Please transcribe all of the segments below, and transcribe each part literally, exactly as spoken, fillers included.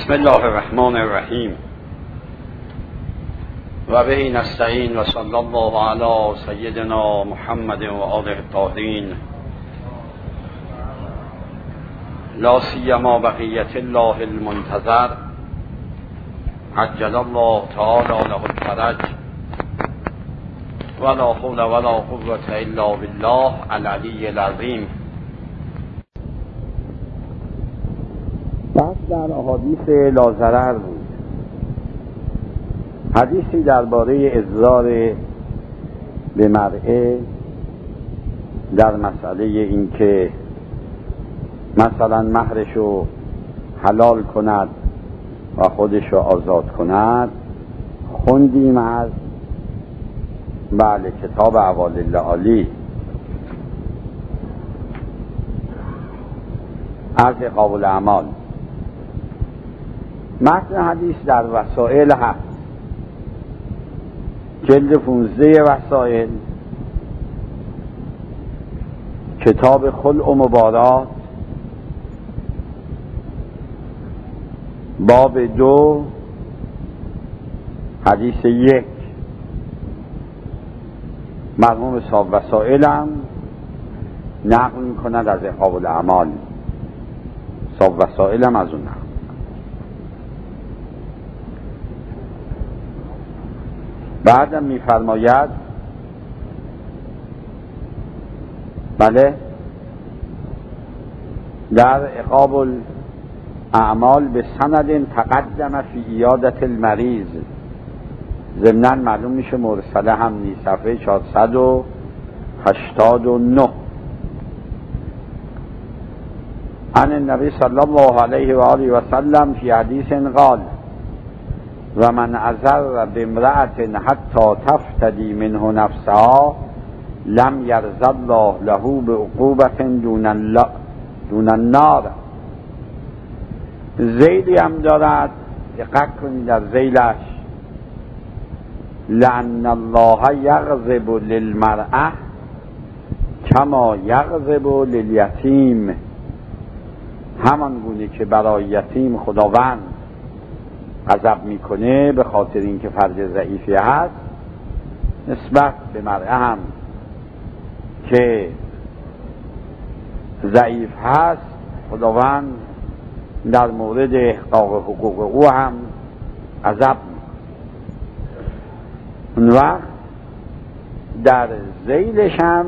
بسم الله الرحمن الرحیم و به نستعین و صلی الله علی سیدنا محمد و آله الطاهرین لا سیما بقیت الله المنتظر عجل الله تعالی له الفرج ولا حول ولا قوة الا بالله العلی العظیم. بحث در احادیث لاضرر بود. حدیثی درباره اضرار به مرأة در مسئله این که مثلا مهرشو حلال کند و خودشو آزاد کند خوندیم از بله کتاب اوالل عالی از عقاب الاعمال. متن حدیث در وسائل هست، جلد پونزده وسائل، کتاب خلع و مبارات، باب دو حدیث یک. مرحوم صاحب وسائلم نقل میکند از عقاب الاعمال. صاحب وسائلم از اون نقل. بعدم میفرماید بله در عقاب الاعمال به سند تقدم فی عیادت المریض، ضمناً معلوم میشه مرسله هم نیست، صفحه چهارصد و هشتاد و نه. عن النبی صلی الله علیه و آله و سلم فی حدیث قال و من اضر بامرأة حتی تفتدی منه نفسها لم یرض الله له بعقوبة دون دون النار. ذیلی هم دارد، دقت کنید در ذیلش، لأن الله یغضب للمرأة کما یغضب للیتیم، همان گونه که برای یتیم خداوند غضب میکنه به خاطر اینکه فرد ضعیفی هست، نسبت به مرأة هم که ضعیف هست خداوند در مورد احقاق حقوق او هم غضب میکنه. اون وقت در ذیلش هم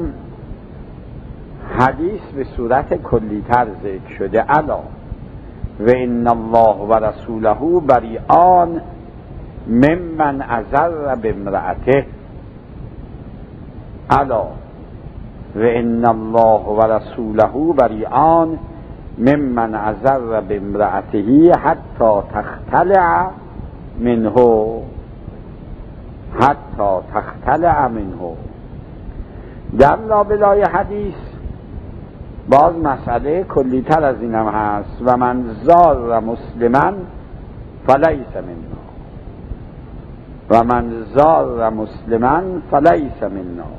حدیث به صورت کلی‌تر ذکر شده. الا و ان الله و رسوله بریئان ممن اضر بامرأته. الا و ان الله و رسوله بریئان ممن اضر بامرأته حتی تختلع منه حتی تختلع منه. در لابلای حدیث باز مسئله کلی تر از این هم هست. و من زار مسلمن فلیس منا و من زار مسلمن فلیس منا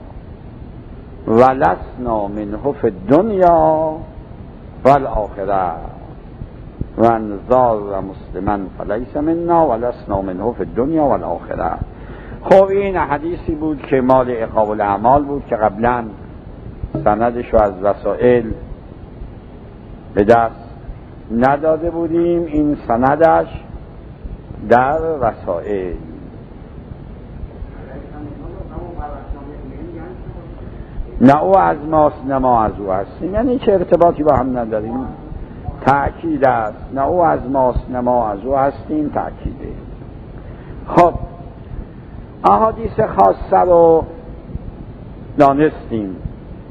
ولسنا منه فی الدنیا والآخرة. و من زار مسلمن فلیس منا ولسنا منه فی الدنیا والآخرة. خب این حدیثی بود که مال عقاب الاعمال بود که قبلا سندش رو از وسائل به دست نداده بودیم. این سندش در وسائل. نه او از ماست نه ما از او هستیم، یعنی چه ارتباطی با هم نداریم، تأکید است. نه او از ماست نه ما از او هستیم، تأکیده. خب احادیث خاصه رو دانستیم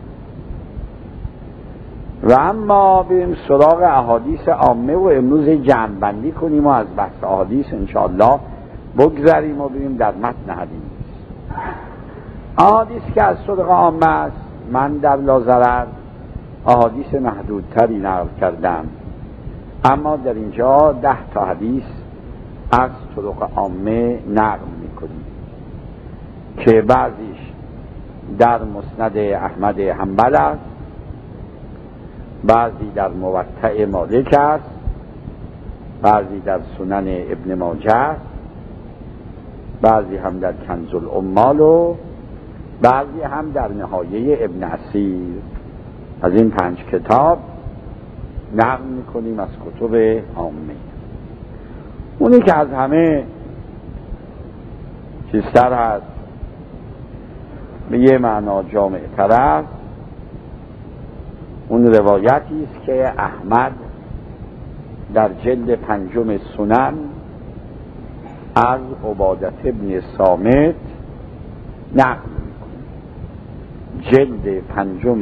و اما بریم سراغ احادیث عامه و امروز جمع بندی کنیم و از بحث احادیث انشاءالله بگذریم و بریم در متن حدیث. احادیث که از طرق عامه است، من در لاضرر احادیث محدودتری نقل کردم، اما در اینجا ده تا حدیث از طرق عامه نقل میکنیم که بعضیش در مسند احمد حنبل است، بعضی در موطأ مالک است، بعضی در سنن ابن ماجه، بعضی هم در کنز العمال و بعضی هم در نهایه ابن اسیر. از این پنج کتاب نقل میکنیم از کتب عامه. اونی که از همه چیزتر هست، به یه معنا جامع تر است، اون روایتی است که احمد در جلد پنجم سنن از عبادة ابن صامت نقل میکنه. جلد پنجم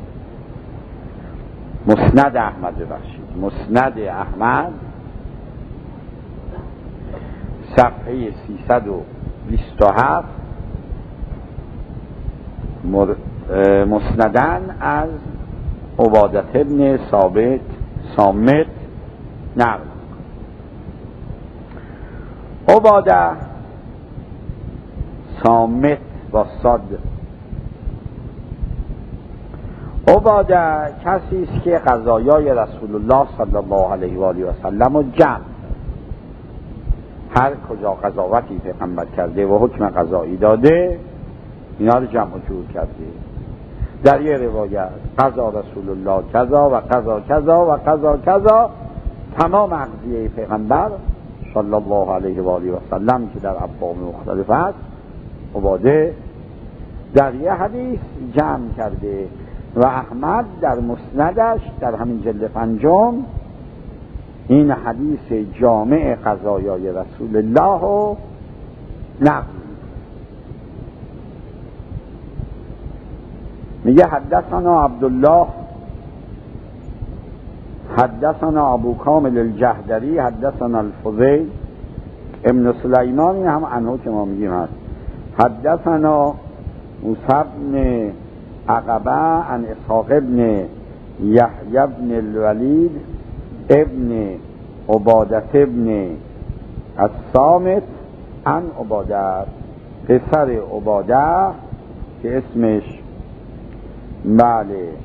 مسند احمد، ببخشید مسند احمد، صفحه سیصد و بیست و هفت، مسندن از عبادة ابن ثابت صامت نقل. عباده صامت با صاد. عباده کسی است که قضایای رسول الله صلی الله علیه و آله و سلم و جمع، هر کجا قضاوتی پیغمبر کرده و حکم قضایی داده اینا رو جمع و جور کرده. در یه روایت قضا رسول الله کذا و قضا کذا و قضا کذا، تمام اقضیه پیغمبر صلی الله علیه و آله و سلم که در ابواب مختلف است، عباده در یه حدیث جمع کرده و احمد در مسندش در همین جلد پنجم این حدیث جامع قضایای رسول الله رو نقل میگه حدثنا عبدالله حدثنا ابو کامل الجحدری حدثنا الفضیل ابن سلیمان، این هم عنه که ما میگیم هست. حدثنا موسی بن عقبه عن اسحاق ابن یحیی بن الولید ابن عبادة ابن الصامت عن عباده، پسر عباده که اسمش بله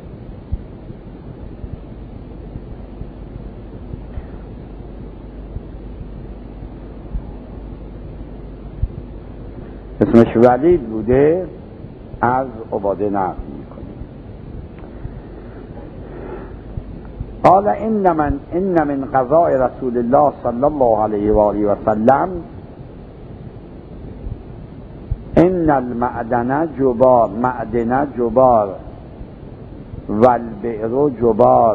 اسمش ولید بوده، از عباده نقل میکنه. قال ان من ان من قضاء رسول الله صلی الله علیه و آله و سلم ان المعدن جبار، معدن جبار والبئر جبار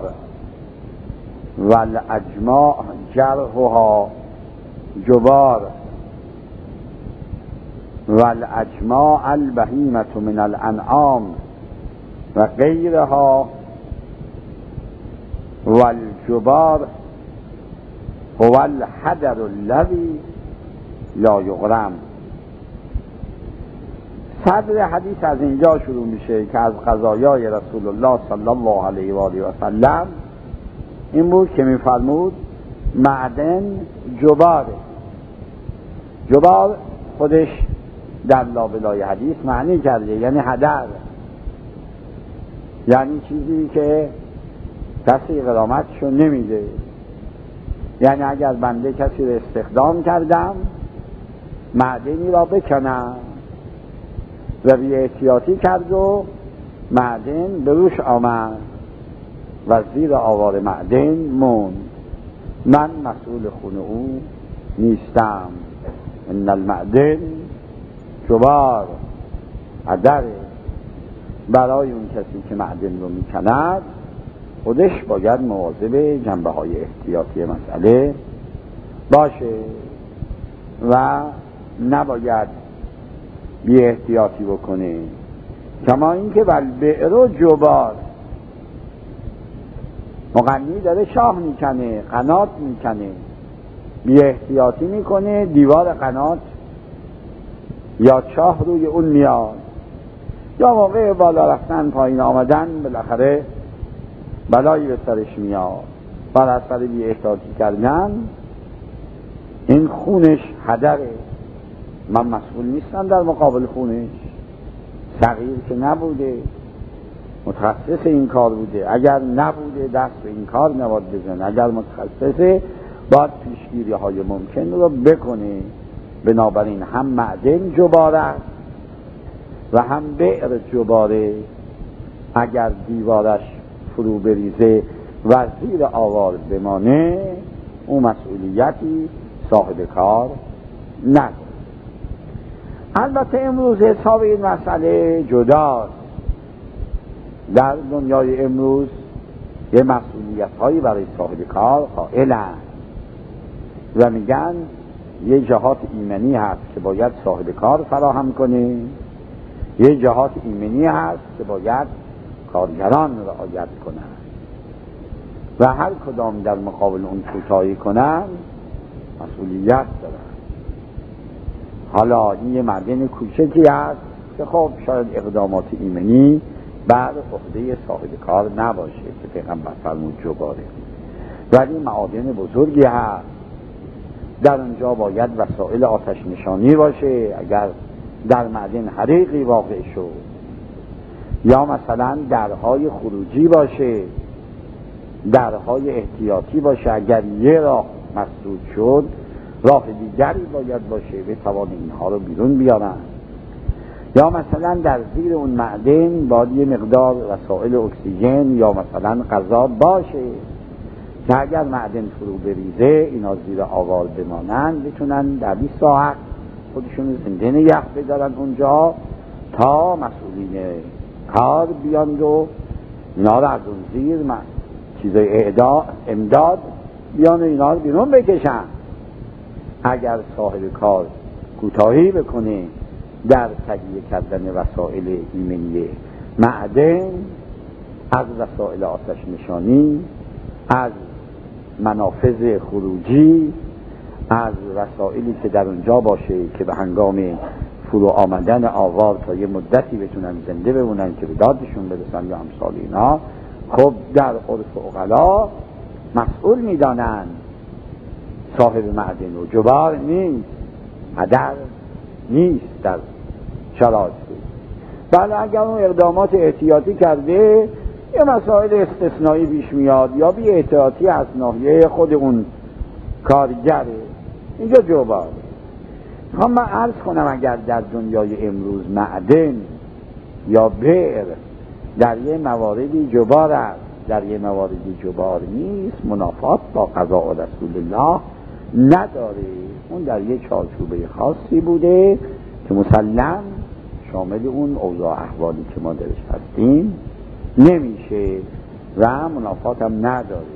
والاجماع جرحها جبار والاجماع البهیمة من الانعام و غیرها والجبار هو الحدر الذی لا یغرم. صدر حدیث از اینجا شروع میشه که از قضایای رسول الله صلی الله علیه و آله و سلم این بود که میفرمود معدن جبار. جبار خودش در لابلای حدیث معنی کرده یعنی هدر، یعنی چیزی که کسی غرامتشو نمیده. یعنی اگر بنده کسی رو استخدام کردم معدنی را بکنم و بی احتیاطی کرد و معدن به روش آمد و زیر آوار معدن موند، من مسئول خون او نیستم. ان المعدن جبار، هدره. برای اون کسی که معدن رو میکند خودش باید مواظب جنبه های احتیاطی مسئله باشه و نباید بی احتیاطی بکنه. کما اینکه والبئر جبار، مغنی داره شاه میکنه، قنات میکنه، بی احتیاطی میکنه، دیوار قنات یا چاه روی اون میاد، یا موقع بالا رفتن پایین آمدن بالاخره بلایی به سرش میاد. بر اثر بی احتیاطی کردن این خونش هدره، من مسئول نیستم در مقابل خونش. صغیر که نبوده، متخصص این کار بوده، اگر نبوده دست به این کار نباید بزنه. اگر متخصصه باید پیشگیری های ممکن رو بکنه. بنابراین هم معدن جبار است و هم بئر جباره. اگر دیوارش فرو بریزه و زیر آوار بمانه، اون مسئولیتی صاحب کار نداره. البته امروز حساب این مسئله جداست. در دنیای امروز یه مسئولیت هایی برای صاحب کار قائلند و میگن یه جهات ایمنی هست که باید صاحب کار فراهم کنه، یه جهات ایمنی هست که باید کارگران رعایت کنند و هر کدام در مقابل اون کوتاهی کنند مسئولیت دارند. حالا این یه معدن کوچکی هست که خب شاید اقدامات ایمنی بر عهده صاحب کار نباشه که پیغمبر فرمود جباره، ولی معادن بزرگی هست. در اونجا باید وسایل آتش نشانی باشه اگر در معدن حریقی واقع شد، یا مثلا درهای خروجی باشه، درهای احتیاطی باشه. اگر یه راه مسدود شد راه دیگری باید باشه بتوان اینها رو بیرون بیارن. یا مثلا در زیر اون معدن باید یه مقدار وسایل اکسیژن یا مثلا غذا باشه که اگر معدن فرو بریزه اینا زیر آوار بمانن، بتونن در بیست ساعت خودشون زنده نگه بدارن اونجا تا مسئولین کار بیان و اینا رو از اون زیر چیزای امداد بیان و اینا رو بیرون بکشن. اگر صاحب کار کوتاهی بکنه در تهیه کردن وسایل ایمنی معدن، از وسایل آتش نشانی، از منافذ خروجی، از وسایلی که در اونجا باشه که به هنگام فرو آمدن آوار تا یه مدتی بتونن زنده بمونن که به دادشون برسن یا امثال اینا، خب در عرف عقلا مسئول میدانن صاحب معدن و جبار نیست، هدر نیست در شرایط. بله اگر اون اقدامات احتیاطی کرده یه مسائل استثنایی پیش میاد یا بی احتیاطی از ناحیه خود اون کارگره، اینجا جبار. خب من عرض کنم اگر در دنیای امروز معدن یا بئر در یه مواردی جبار است، در یه مواردی جبار نیست، منافات با قضاء رسول الله نداره. اون در یه چارچوبه خاصی بوده که مسلم شامل اون اوضاع احوالی که ما درش هستیم نمیشه و منافات هم نداره.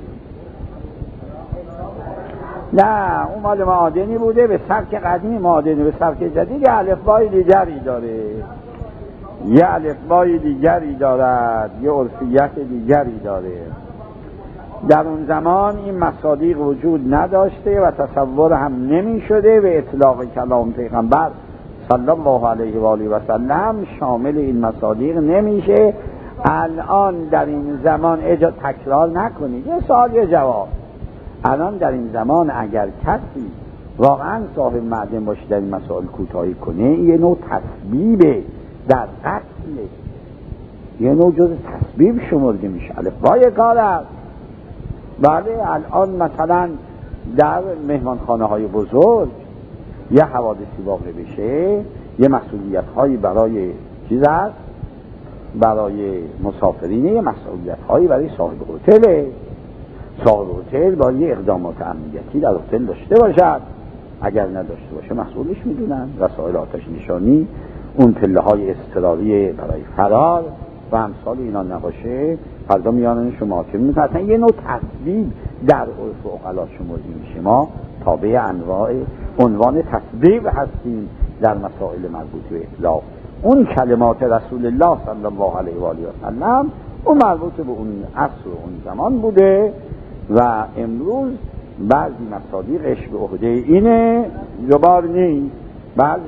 نه اون مال معادنی بوده، به سبک قدیم معادنی، به سبک جدید یه الفبای دیگری داره، یه الفبای دیگری دارد، یه عرفیت دیگری داره. در اون زمان این مصادیق وجود نداشته و تصور هم نمی شده و اطلاق کلام پیغمبر صلی الله علیه و آله و سلم شامل این مصادیق نمیشه. الان در این زمان اجازه تکرار نکنید، یه سوال یه جواب. الان در این زمان اگر کسی واقعا صاحب معدن باشه در این مسائل کوتاهی کنه، یه نوع تسبیبه در قتل، یه نوع جز تسبیب شمرده میشه، الفبای کار است. بله الان مثلا در مهمانخانه های بزرگ یه حوادثی واقع بشه، یه مسئولیت هایی برای چیز هست، برای مسافرینه، یه مسئولیت هایی برای صاحب هتل. صاحب هتل با یه اقدامات امنیتی در هتل داشته باشد، اگر نداشته باشه مسئولش میدونن. وسایل آتش نشانی، اون پله های اضطراری برای فرار و امثال اینا نباشه، فردا میانن شما حاکم میکنن. یه نوع تصویب در عرف عقلا شمرده میشه. ما تابع انواع عنوان تصویب هستیم در مسائل مربوط به اطلاق. اون کلمات رسول الله صلی الله علیه و آله و سلم اون مربوط به اون عصر و اون زمان بوده و امروز بعضی مصادیقش به عهده اینه، جبار نیست. بعضی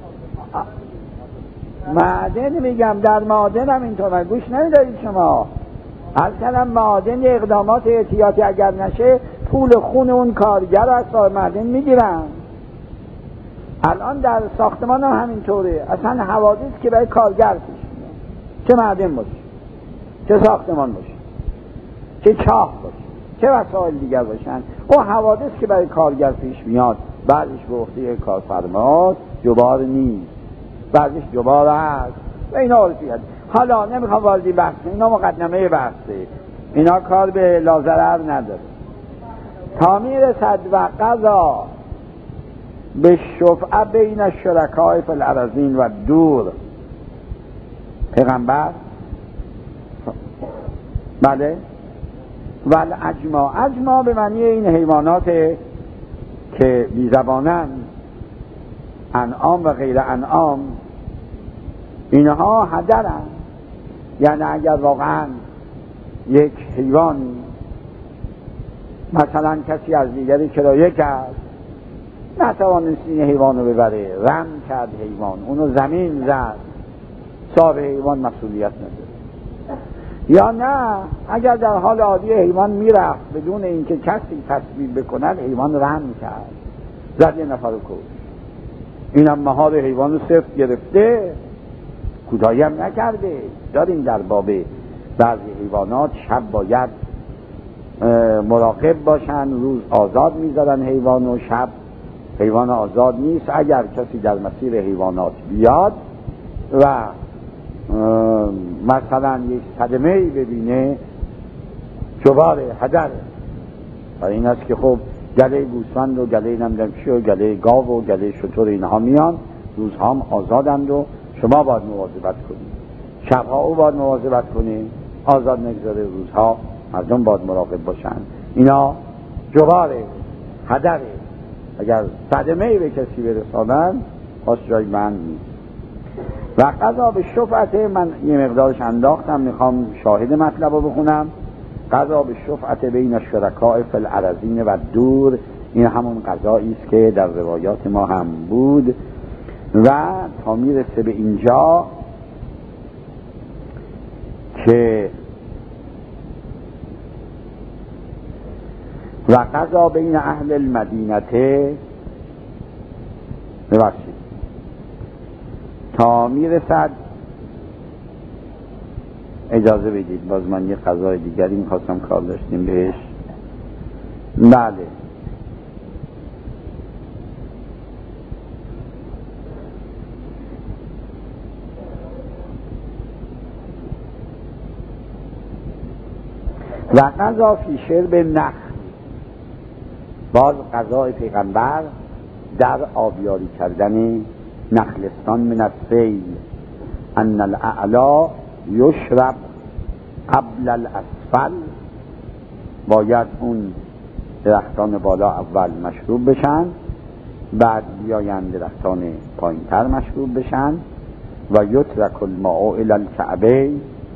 معدن میگم، در معدن هم اینطور، گوش نمیدارید شما. هر کلم معدن اقدامات احتیاطی اگر نشه پول خون اون کارگر از صاحب معدن میگیرن. الان در ساختمان هم همینطوره، اصلا حوادث که برای کارگر پیش میاد، چه معدن باشه، چه ساختمان باشه، چه چاه باشه، چه وسایل دیگر باشن. او حوادث که برای کارگر پیش میاد بعضش به عهده کارفرما جبار نیست، بعضش جبار هست و اینا عرفیت. حالا نمیخوام واردی بحث، اینا مقدمه بحثه، اینا کار به لازرر نداره. تا میرسد و قضا به شفعه بین الشرکاء فی الارضین و دور، پیغمبر بله ول اجما، اجما به معنی این حیوانات که بی زبانن، انعام و غیر انعام، اینها هدرن. یعنی اگر واقعا یک حیوانی مثلا کسی از دیگری کرایه کرد نتوانست این حیوان رو ببره، رم کرد حیوان، اونو زمین زد، صاحب حیوان مسئولیت نداره. یا نه اگر در حال عادی حیوان میرفت بدون اینکه کسی تصویب بکند، حیوان رم کرد، زد یه نفر رو کشت، اینم مهار حیوان رو صفر گرفته، کوتاهی هم نکرده. داریم در باب بعضی حیوانات شب باید مراقب باشن، روز آزاد میذارن حیوان و شب حیوان آزاد نیست. اگر کسی در مسیر حیوانات بیاد و مثلا یک صدمه‌ای ببینه جباره، هدره. برای این است که خب گله گوسفند و گله نمدمچی و گله گاو و گله شتر اینها میان، روزها هم آزادند و شما باید مواظبت کنید، شبها او باید مواظبت کنید، آزاد نگذاره، روزها مردم باید مراقب باشن. اینا جباره، هدره، اگر صدمه‌ای به کسی برسانن خاص جای من نیست. و قضا به شفعت، من یه مقدارش انداختم، میخوام شاهد مطلب رو بخونم. قضا به شفعت بین الشرکاء فی الارضین و دور، این همون قضایی است که در روایات ما هم بود. و تا میرسه به اینجا که و قضا بین اهل المدینه، ببخشید تا میرسد، اجازه بدید باز من یه قضای دیگری میخواستم کار داشتیم بهش. بله و قضا فی شرب نخل، باز قضای پیغمبر در آبیاری کردن نخلستان من السیل، ان الاعلا یشرب قبل الاسفل، باید اون درختان بالا اول مشروب بشن، بعد بیاین درختان پایین تر مشروب بشن. و یترک الماء الی الکعبه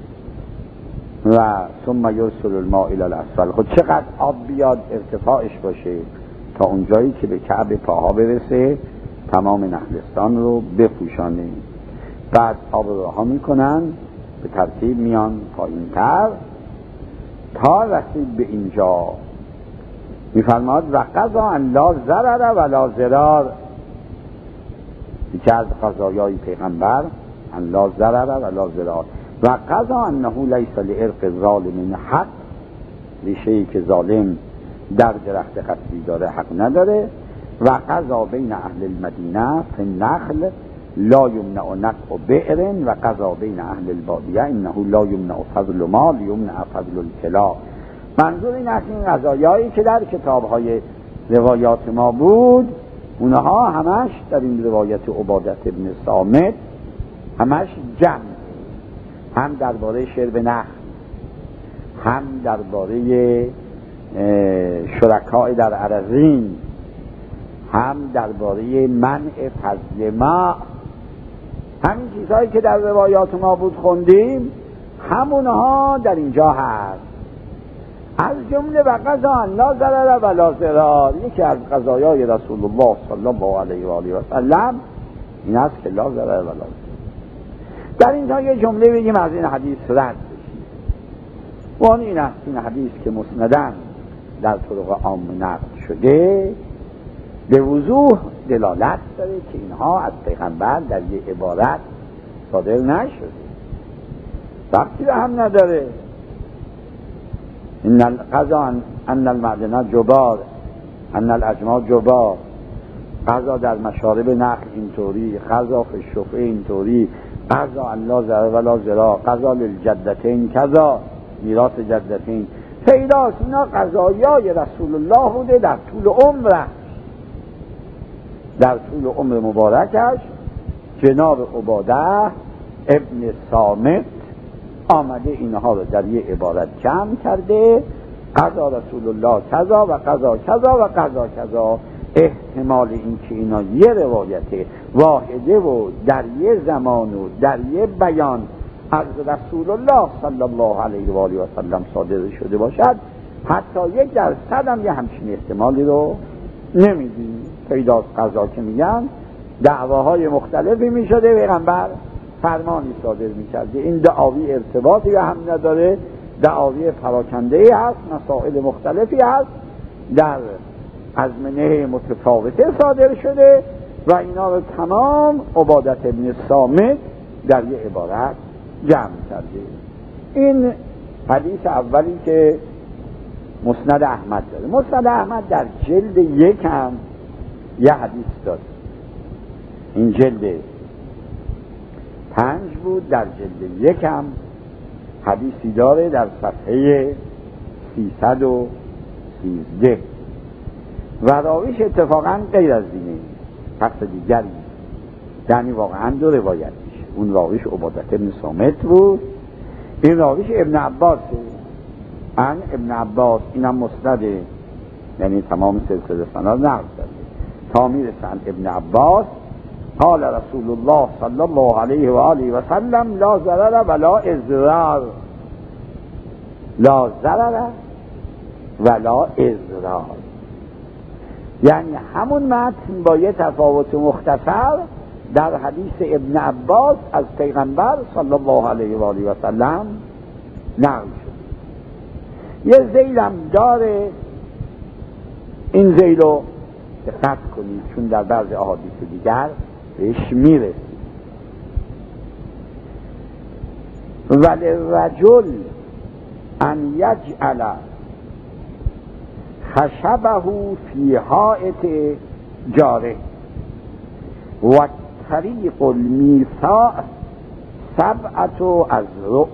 و ثم یرسل الماء الی الاسفل. خود چقدر آب بیاد ارتفاعش باشه تا اونجایی که به کعب پاها برسه، تمام نخلستان رو بپوشانه. بعد آب رو رها میکنن، به ترتیب میان پایین تر تا رسید به اینجا. میفرماد و قضا ان لا ضرر ولا ضرار، یکی از قضایای پیغمبر ان لا ضرر ولا ضرار. و قضا انه لیس لعرق ظالم حق، ریشه‌ای که ظالم در درخت قطعی داره حق نداره. و قضا بین اهل المدینه فی النخل لا یمنع نقع بئر، و قضا بین اهل البادیه انه لا یمنع فضل مال یمنع فضل الکلا. منظور این است این قضایایی که در کتاب‌های روایات ما بود، اونها همش در این روایت عبادت ابن صامت همش جمع، هم درباره شرب نخل، هم درباره شرکاء در ارضین، هم درباره منع فضل ما، همین چیزهایی که در روایات ما بود خوندیم همونها در اینجا هست. از جمله و قضا ان لا ضرر ولا ضرار، یکی از قضایای رسول الله صلی الله علیه و آله و سلم این است که لا ضرر ولا ضرار. در اینجا یه جمله بگیم از این حدیث رد بشیم، و آن این است این حدیث که مسندن در طرق عام نقل شده به وضوح دلالت داره که اینها از پیغمبر در یه عبارت صادر نشده، ربطی به هم نداره. این قضا ان المعدن جبار، ان الاجماع جبار. قضا در مشارب نخل اینطوری، قضا فی الشفعه اینطوری، قضا الله ضرر ولا ضرار، قضا للجدتین کذا، میراث جدتین. پیداست اینا قضایای رسول الله بوده در طول عمرش، در طول عمر مبارکش. جناب عباده ابن صامت آمده اینها رو در یه عبارت جمع کرده، قضا رسول الله کذا و قضا کذا و قضا کذا. احتمال این که اینا یه روایت واحده و در یه زمان و در یه بیان از رسول الله صلی الله علیه و آله و سلم صادر شده باشد، حتی یک درصد هم یه همچین احتمالی رو نمیدیم. پیداست قضا که میگن دعواهای مختلفی میشده، پیغمبر فرمانی صادر میکرده. این دعاوی ارتباطی هم نداره، دعاوی پراکنده‌ای هست، مسائل مختلفی هست، در ازمنه متفاوته صادر شده و اینا رو تمام عبادت ابن صامت در یه عبارت جمع کرده. این حدیث اولی که مسند احمد داره. مسند احمد در جلد یک هم یه حدیث داره. این جلد پنج بود، در جلد یک هم حدیثی داره در صفحه سیصد و سیزده و راویش اتفاقا غیر از اینه، شخص دیگری، یعنی واقعا دو روایت میشه. اون راویش عبادت ابن صامت بود، این راویش ابن عباس ان ابن عباس. اینم مسنده، یعنی تمام سلسله سند نقل کرده تا میرسن ابن عباس قال رسول الله صلی الله علیه و آله و سلم لا ضرر ولا اضرار، لا ضرر ولا اضرار، یعنی همون متن با یه تفاوت مختصر در حدیث ابن عباس از پیغمبر صلی الله علیه و آله و سلم نقل شد. یه ذیلم داره، این ذیل رو دقت کنید چون در بعض احادیث دیگر بهش میرسید. وللرجل ان یجعل خشبه فی حائط جاره و طریق المیثاق سبعة اذرع.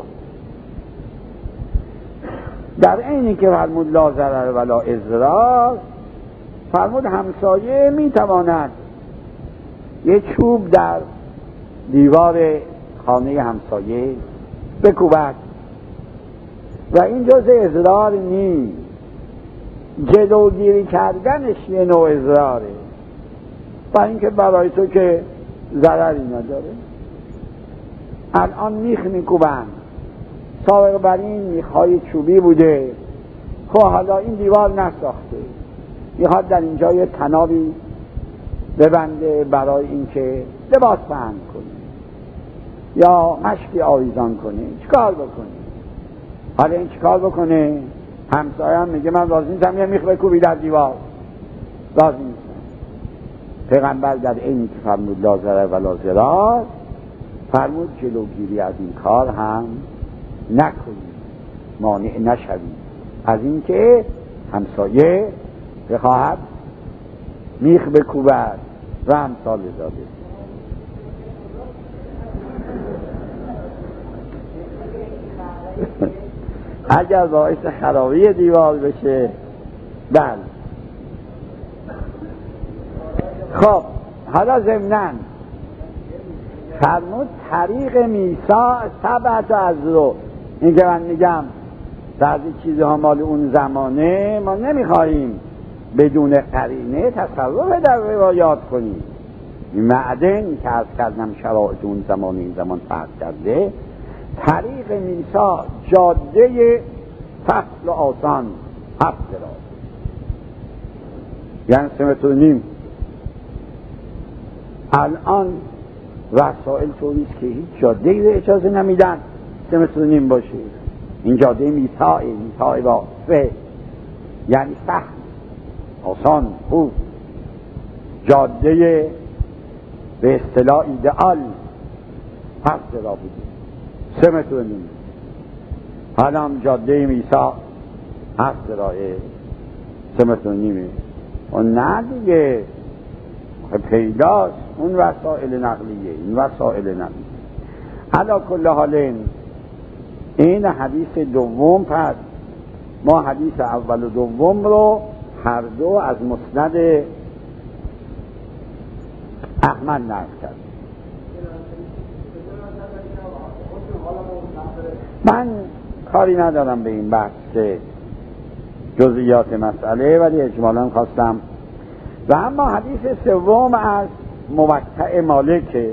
در اینی که فرمود لا ضرر ولا اضرار، فرمود همسایه میتواند یه چوب در دیوار خانه همسایه بکوبد و این جز اضرار نیست، جلوگیری کردنش یه نوع اضراره، و اینکه برای تو که ضرری نداره. الان میخ میکوبن، سابق بر این میخهای چوبی بوده، خب حالا این دیوار نساخته، میخواد در اینجا یه تنابی ببنده برای اینکه لباس پهن کنه یا مشکی آویزان کنه، چیکار بکنه؟ حالا این چیکار بکنه؟ همسایه هم میگه من راضی نیستم یه میخ بکوبی در دیوار، راضی نیستم. پیغمبر در اینی که فرمود لا ضرر ولا ضرار، فرمود جلوگیری از این کار هم نکنید، مانع نشوید از این که همسایه بخواهد میخ بکوبد و امثال ذالک. اگر باعث خرابی دیوار بشه بله. خب حالا ضمناً فرمود طریق میثاق سبعة اذرع. این که من میگم بعضی چیزها مال اون زمانه ما نمیخواهیم بدون قرینه تصرف در روایات کنیم. این معدن که از کردم شرایط اون زمان این زمان فرق کرده. طریق میثاق جاده فصل و آسان هفت را، یعنی سه متر و نیم. الان وسائل طوریست که هیچ جاده ای رو اجازه نمیدن سه متر و نیم باشه. این جاده میثاق، میثاق با سه، یعنی سخت، آسان، خوب، جاده به اصطلاح ایدئال هفت را بوده، سه متر و نیم. حالا هم جاده میثاق هفت راه سه متر و نیمه. و نه دیگه پیداست اون وسائل نقلیه، این وسائل نقلیه. علا کل حال این حدیث دوم. پس ما حدیث اول و دوم رو هر دو از مسند احمد نقل کرد. من کاری ندارم به این بحث که جزئیات مسئله، ولی اجمالا خواستم. و اما حدیث سوم از موطأ مالک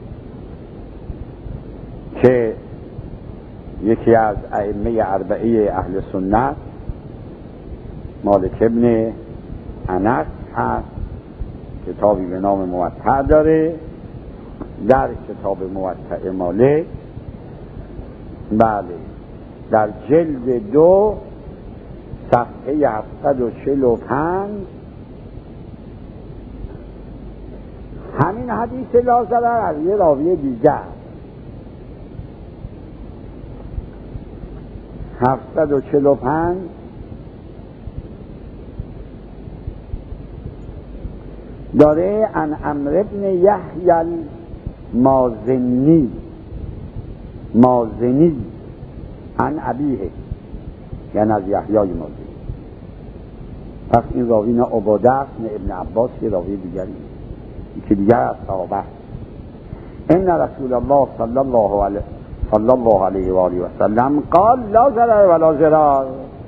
که یکی از ائمه اربعه اهل سنت مالک ابن انس هست، کتابی به نام موطأ داره. در کتاب موطأ مالک بله در جلد دو صفحه هفتصد و چهل و پنج همین حدیث لا ضرر از یه راوی دیگر هفتصد و چهل و پنج داره ان عمرو بن یحیی المازنی مازنی ان ابیه، یعنی از یحیی مازنی. پس این راوی نه عباده است نه ابن عباس، یه راوی دیگری که دیگر از صحابه. ان رسول الله صلی الله علیه صلی الله علیه و آله و سلم قال لا ضرر ولا ضرار.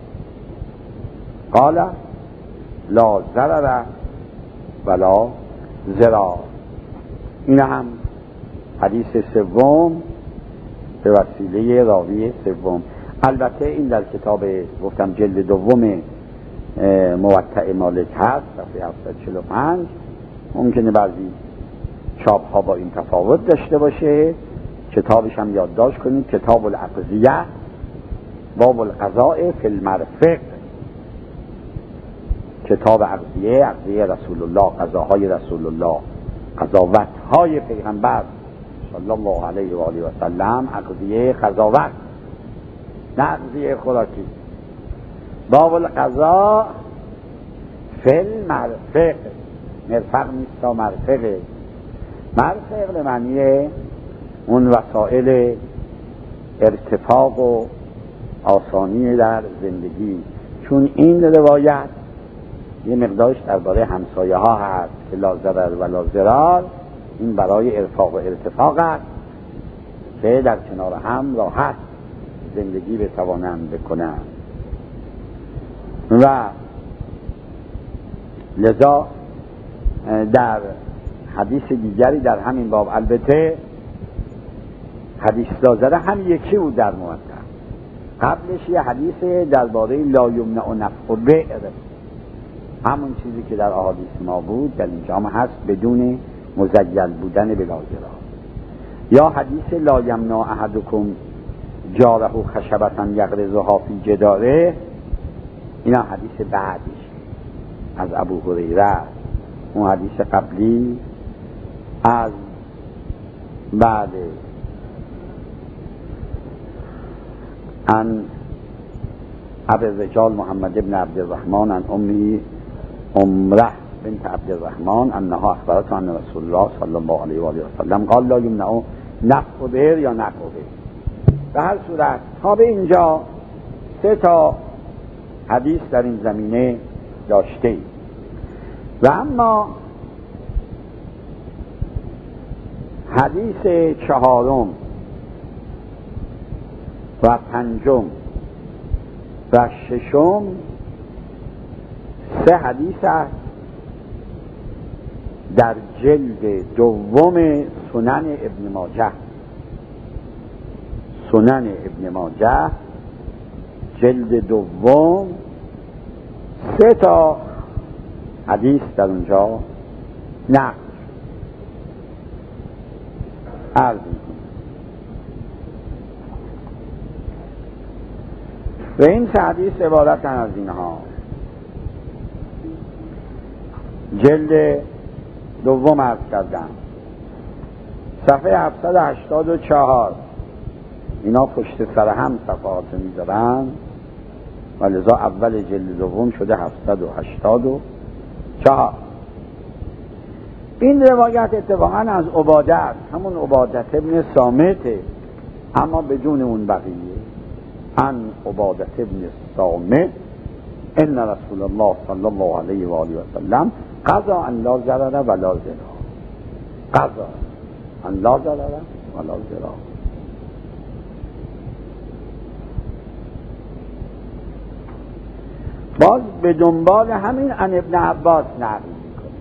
قال لا ضرر ولا ضرار. این هم حدیث سوم به وسیله راوی سوم. البته این در کتاب گفتم جلد دوم موطأ مالک هست، صفحه هفتصد و چهل و پنج. ممکنه بعضی چاپ ها با این تفاوت داشته باشه. کتابش هم یادداشت کنید، کتاب الاقضیه باب القضاء فی المرفق. کتاب اقضیه، اقضیه رسول الله، قضاهای رسول الله، قضاوت های پیغمبر صلی الله علیه و آله و سلم. اقضیه قضاوت نه اقضیه خوراکی. باب القضاء فی المرفق. مرفق نیست تا مرفقه. مرفق به معنی اون وسائل ارتفاق و آسانی در زندگی. چون این روایت یه مقدارش درباره همسایه ها هست که لا ضرر ولا ضرار، این برای ارفاق و ارتفاق است که در کنار هم راحت زندگی بتوانند بکنند. و لذا در حدیث دیگری در همین باب، البته حدیث لا ضرر هم یکی بود در موطأ، قبلش یه حدیث درباره لا یمنع نفع بئر، همون چیزی که در احادیث ما بود در اینجا هم هست بدون مزیل بودن بلا ضرر. یا حدیث لا یمنع احدکم جاره خشبة یغرزها فی جداره، اینا حدیث بعدش از ابو هریره. اون حدیث قبلی از بعد ان ابو الرجال محمد ابن عبد الرحمن ان امی عمره بنت عبد الرحمن انها اخبرت عن رسول الله صلی الله علیه و آله و سلم قال لا یمنع نفع بئر یا نفع بئر. به هر صورت تا به اینجا سه تا حدیث در این زمینه داشته. و اما حدیث چهارم و پنجم و ششم سه حدیث است در جلد دوم سنن ابن ماجه. سنن ابن ماجه جلد دوم سه تا حدیث در اونجا نقل عرض میکنم. و این سه حدیث عبارتن از اینها: جلد دوم عرض کردم صفحه هفتصد و هشتاد و چهار، اینا پشت سر هم صفحات میذارن. و لذا اول جلد دوم شده هفتصد و هشتاد و چهار. این روایت اتفاقا از عباده است، همون عبادت ابن صامت، اما بدون اون بقیه. ان عبادت ابن صامت ان رسول الله صلی الله علیه و آله و سلم قضا ان لا ضرر ولا ضرار. قضا ان لا ضرر ولا ضرار. باز به دنبال همین ان ابن عباس نقل میکنه،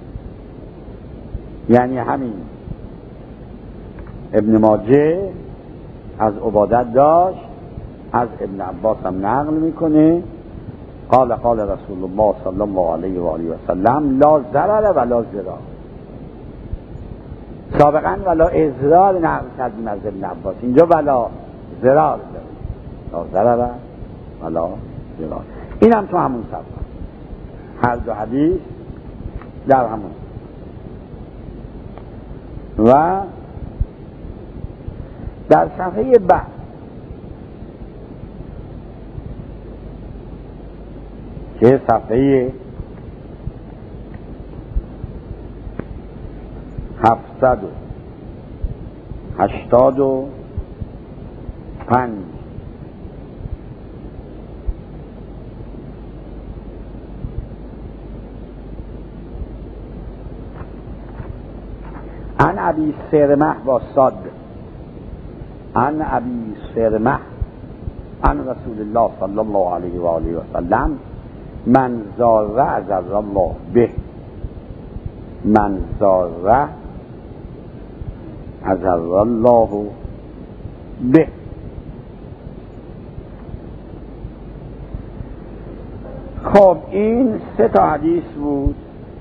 یعنی همین ابن ماجه از عبادت داشت، از ابن عباس هم نقل میکنه قال قال رسول الله صلی الله علیه و آله و سلم لا ضرر ولا ضرار. سابقا ولا اضرار نقل کردیم از ابن عباس، اینجا ولا ضرار لا ضرر ولا ضرار. این هم تو همون صفحه، هر دو حدیث در همون. و در صفحه بعد که صفحه هفتصد و هشتاد و پنج عن ابی سرمه با صاد عن ابی سرمه عن رسول الله صلی الله علیه و آله و سلم من زاره عزر الله به من زاره عزر الله به. خب این سه تا حدیث بود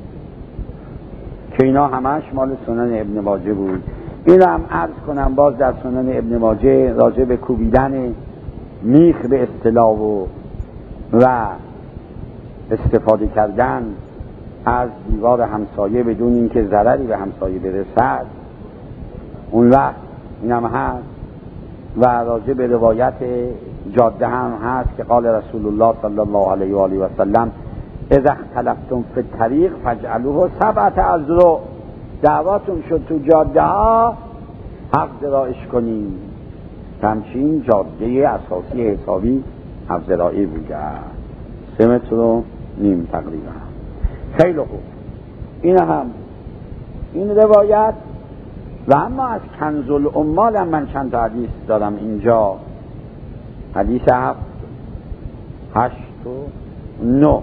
که اینا همش مال سنن ابن ماجه بود. این هم عرض کنم باز در سنن ابن ماجه راجع به کوبیدن میخ به اصطلاح و و استفاده کردن از دیوار همسایه بدون اینکه ضرری به همسایه برسد، اون وقت این هم هست. و راجع به روایت جاده هم هست که قال رسول الله صلی الله علیه و آله و سلم اذا اختلفتم فی الطریق فاجعلوه سبعة اذرع. دعواتون شد تو جاده ها حق ذراعش کنیم. همچین جاده اساسی حسابی هفت ذراعی بوده، سه متر و نیم تقریبا. خیلی خوب. این هم این روایت. و اما از کنز العمال هم من چند تا حدیث دارم اینجا، حدیث هفت هشت و نو،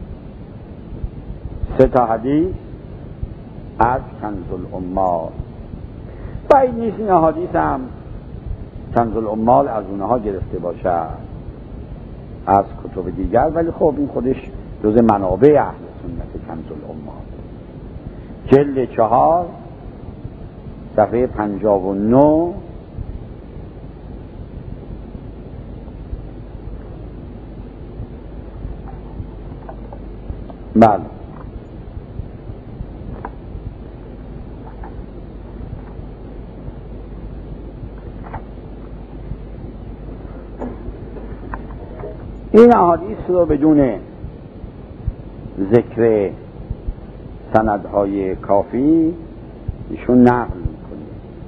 سه تا حدیث از کنز العمال. باید نیست این حدیث هم کنز العمال از اونها گرفته باشه از کتب دیگر، ولی خب این خودش جز منابع اهل سنت کنز العمال. جلد چهار صفحه پنجاه و نه بله. این احادیث رو بدون ذکر سندهای کافی ایشون نقل میکنه.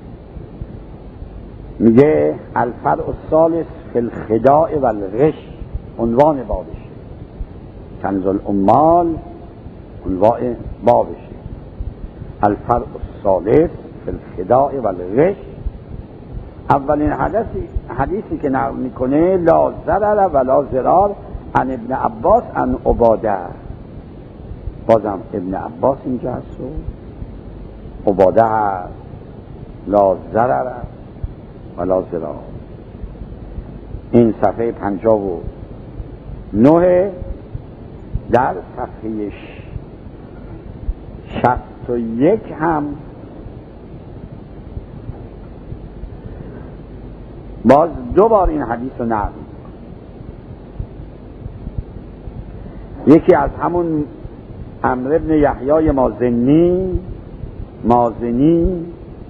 میگه الفرع الثالث فی الخداع و الغش، عنوان بابشه. کنز العمال عنوان بابشه. الفرع الثالث فی الخداع و الغش. اولین حدیثی حدیثی که نقل میکنه لا ضرر ولا ضرار عن ابن عباس عن عباده. بازم ابن عباس اینجا هست و عباده هست. لا ضرر ولا ضرار. این صفحه پنجاه و نه. در صفحه شصت و یک هم باز دو بار این حدیث رو نقل. یکی از همون عمرو بن یحیی مازنی مازنی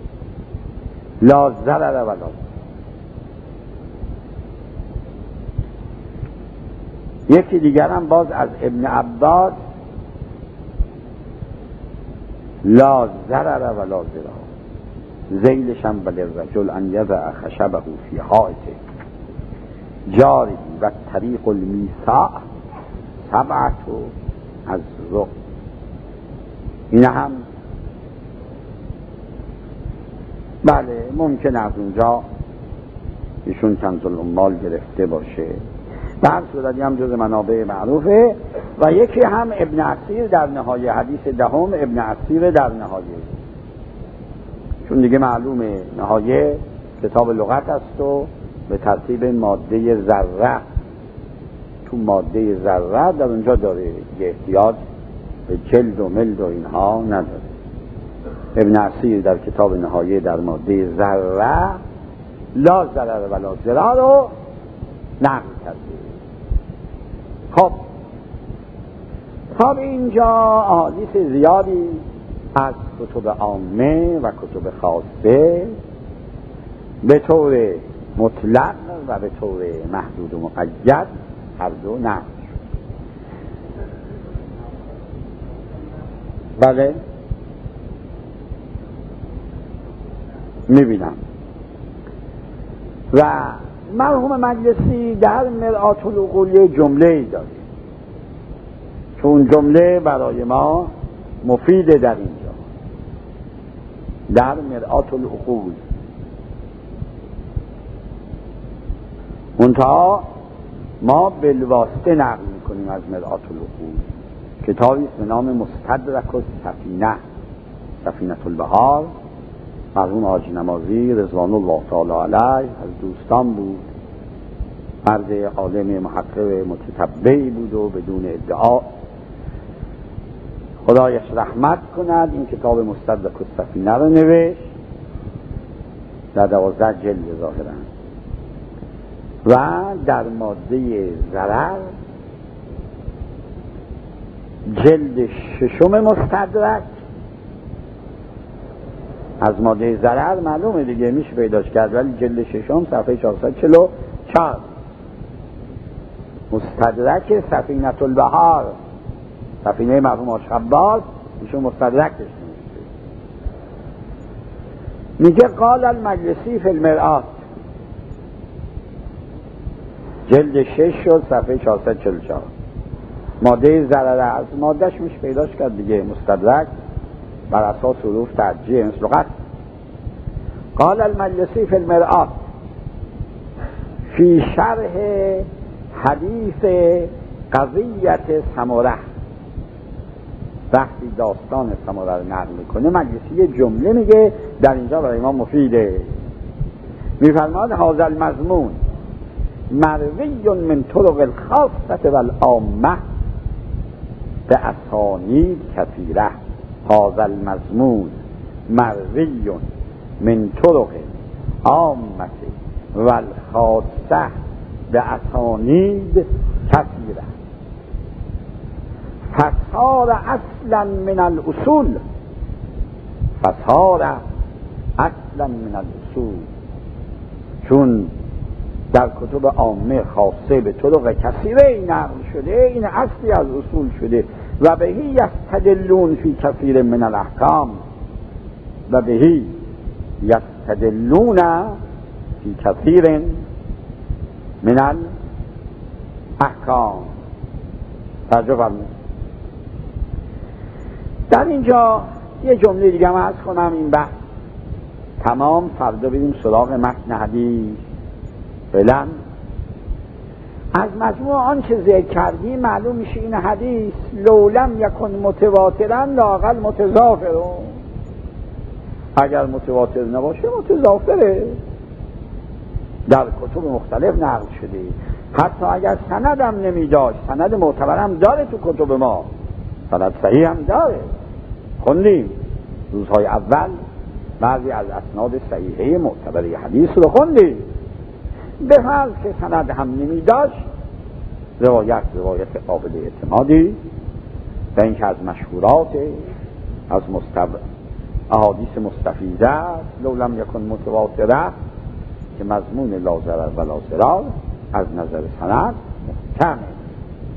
لا ضرر ولا. یکی دیگر هم باز از ابن عباس لا ضرر ولا ضرار، ذیلش هم بل الرجل ان یضع خشبه فی حائط جاری و طریق المیساء سبعت از رق. این هم بله ممکن از اونجا ایشون کنز الاموال گرفته باشه، به هر صورتی هم جز منابع معروفه. و یکی هم ابن عصیر در نهایه، حدیث دهم ابن عصیر در نهایه، چون دیگه معلومه نهایه کتاب لغت است و به ترتیب ماده ذره، تو ماده ذره در اونجا داره دیگه، احتیاج به جلد و ملد و اینها نداره. ابن عصیر در کتاب نهایه در ماده ذره لا ضرر ولا ضرار رو نقل کرده. خب تا به اینجا احادیث زیادی از کتب عامه و کتب خاصه به طور مطلق و به طور محدود و مقید هر دو نقل شد. بله میبینم. و مرحوم مجلسی در مرآت العقول جمله ای داره، چون جمله برای ما مفیده در اینجا. در مرآت العقول منتها ما بالواسطه نقل میکنیم از مرآت العقول، کتابی است به نام مستدرک السفینه، سفینة البحار، مرحوم حاجی نمازی رضوان الله تعالی علیه از دوستان بود، مرد عالم محقق متتبعی بود و بدون ادعا، خدایش رحمت کند. این کتاب مستدرک السفینه رو نوشت در دوازده جلد ظاهرا، و در ماده ضرر جلد ششم مستدرک از ماده ضرر معلومه دیگه میشه پیداش کرد، ولی جلد ششم صفحه چهارصد و چهل و چهار مستدرک سفینة البحار، سفینه مرحوم آشعباس، ایشون مستدرکش نوشته. میگه قال المجلسی فی المرآت، جلد شش شد صفحه چهارصد و چهل و چهار، ماده ضرر از مادهش میشه پیداش کرد دیگه، مستدرک بر اساس حروف ترجیح مثل لغت. قال المجلسی فی المرآت فی شرح حدیث قضیت سمره، وقتی داستان سمره رو نقل میکنه مجلسی یه جمله میگه در اینجا برای ما مفیده، میفرماد هذا المضمون مروی من طرق الخاصة والعامة به اسانید کثیره. هذا المضمون مروی من طرق عامة والخاصة به اسانید کثیره فصار اصلا من الاصول، فصار اصلا من الاصول، چون در کتب عامه خاصه به طرق کثیره این نقل شده، این اصلی از اصول شده. و بهی یستدلون فی کثیر من الاحکام، و بهی یستدلون فی کثیر من الاحکام. توجه فرمایید. در اینجا یه جمله دیگه هم عرض کنم، این بحث تمام، فردا بریم سراغ متن حدیث. فعلا از مجموع آن چه ذکر کردیم معلوم میشه این حدیث لولم یکن متواترا لااقل متضافر، اگر متواتر نباشه متضافره، در کتب مختلف نقل شده. حتی اگر سند هم نمی داشت، سند معتبر هم داره تو کتب ما، سند صحیح هم داره، خوندیم روزهای اول بعضی از اسناد صحیحه معتبر حدیث رو خوندیم. به فرض که سند هم نمی داشت، روایت روایت قابل اعتمادی و اینکه از مشهورات از مستب... احادیث مستفیده است، لو لم یکن متواتره، که مضمون لا ضرر ولا ضرار از نظر سند محکمه.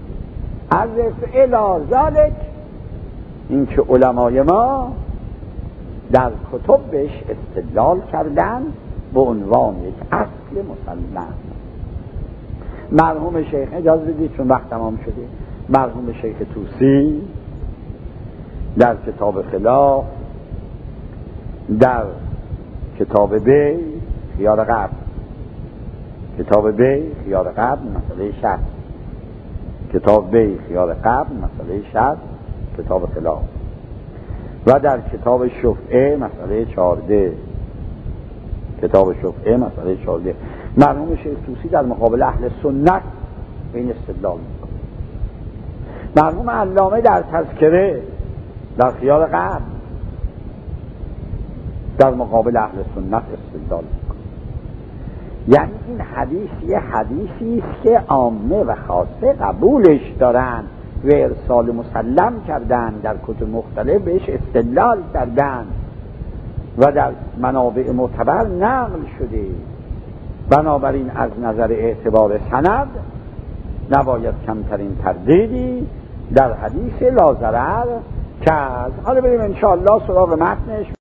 از رفع ذالک، این که علمای ما در کتب بهش استدلال کردن به عنوان یک اصل مسلم. مرحوم شیخ، اجازه بدید چون وقت تمام شده، مرحوم شیخ طوسی در کتاب خلاف، در کتاب بی خیار قبل، کتاب بی خیار قبل مسئله شرط، کتاب بی خیار قبل مسئله شرط کتاب خلاف، و در کتاب شفعه مسئله چارده، کتاب شفعه مسئله چارده مرحوم شیخ طوسی در مقابل اهل سنت به این استدلال میکنه. مرحوم علامه در تذکره در خیال قبل در مقابل اهل سنت استدلال میکنه. یعنی این حدیث یه حدیثی است که عامه و خاصه قبولش دارن و ارسال مسلم کردن، در کتب مختلف بهش استدلال کردن و در منابع معتبر نقل شده. بنابراین از نظر اعتبار سند نباید کمترین تردیدی در حدیث لا ضرر کرد. حالا بریم انشاءالله سراغ متنش.